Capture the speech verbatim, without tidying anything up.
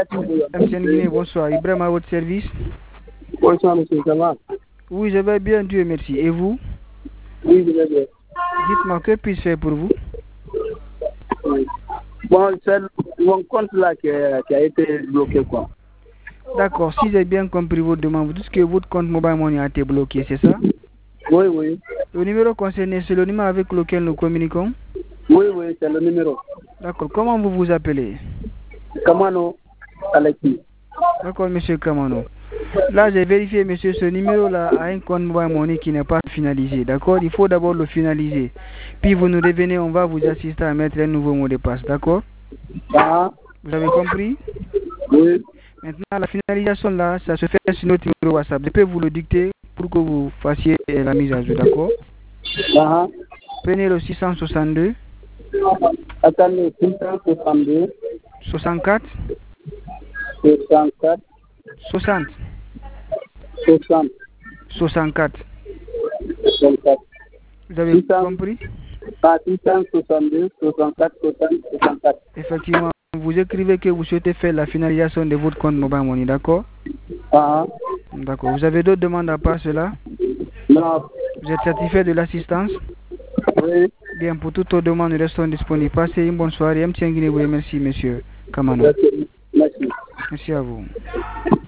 M T N Guinée, bonsoir. Ibrahim à votre service. Bonsoir, monsieur, ça va? Oui, je vais bien, Dieu merci. Et vous? Oui, je vais bien. Dites-moi, que puis-je faire pour vous? Oui. Bon, c'est mon compte là qui a, qui a été bloqué, quoi. D'accord, si j'ai bien compris votre demande, vous dites que votre compte Mobile Money a été bloqué, c'est ça? Oui, oui. Le numéro concerné, c'est le numéro avec lequel nous communiquons? Oui, oui, c'est le numéro. D'accord, comment vous vous appelez? Kamano Aleki. D'accord, monsieur Kamano. Là, j'ai vérifié, monsieur, ce numéro-là a un compte Mobile Money qui n'est pas finalisé. D'accord? Il faut d'abord le finaliser. Puis vous nous revenez, on va vous assister à mettre un nouveau mot de passe. D'accord? Ah, Vous avez compris? oui. Maintenant, la finalisation là, ça se fait sur notre numéro WhatsApp. Je peux vous le dicter pour que vous fassiez la mise à jour. D'accord? Ah, Prenez le six cent soixante-deux. attendez, six cent soixante-deux. soixante-quatre. soixante-quatre. soixante. soixante. soixante-quatre. soixante-quatre. Vous avez compris? Ah, six cent soixante-deux, soixante-quatre, soixante, soixante-quatre. Effectivement, vous écrivez que vous souhaitez faire la finalisation de votre compte Mobile Money, d'accord? Ah, D'accord. Vous avez d'autres demandes à part cela? non. Vous êtes satisfait de l'assistance? Oui. Bien, pour toutes vos demandes, nous restons disponibles. Passez une bonne soirée. M T N Guinée vous remercie, monsieur Kamano. Merci. Merci. Merci à vous.